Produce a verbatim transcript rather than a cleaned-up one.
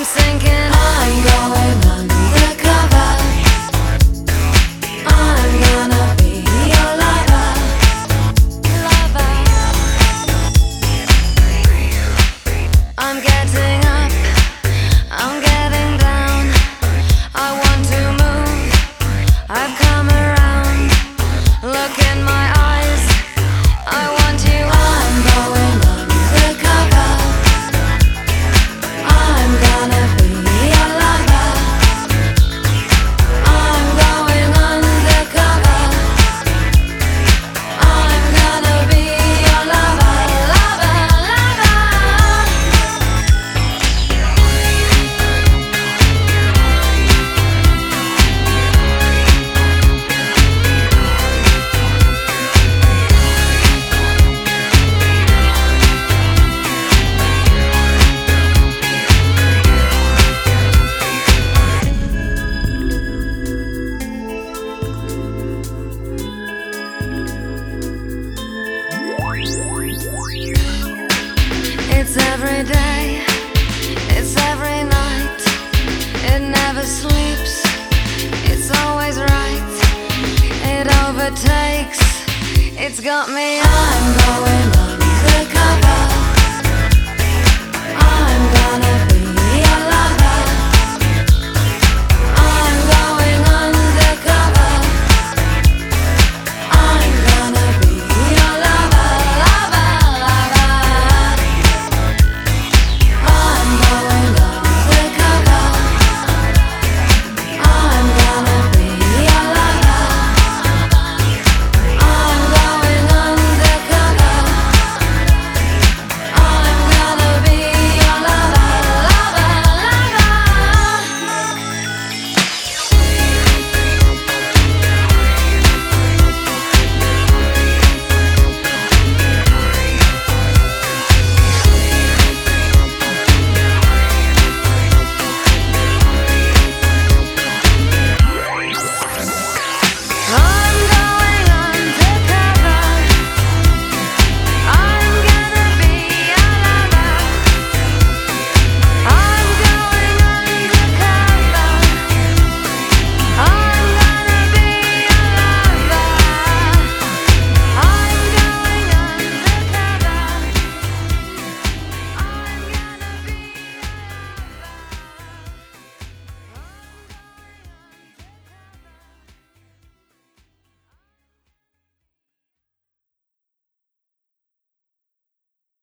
thinking I'm going undercover. I'm gonna be your lover, lover. I'm getting up, I'm getting down. I want to move, I've come around. Look in my eyes, I want you. I'm going undercover. I'm gonna be your lover. I'm going undercover. I'm gonna be your lover, lover, lover. It's every day, it's every night. It never sleeps, it's always right. It overtakes, it's got me. I'm going undercover.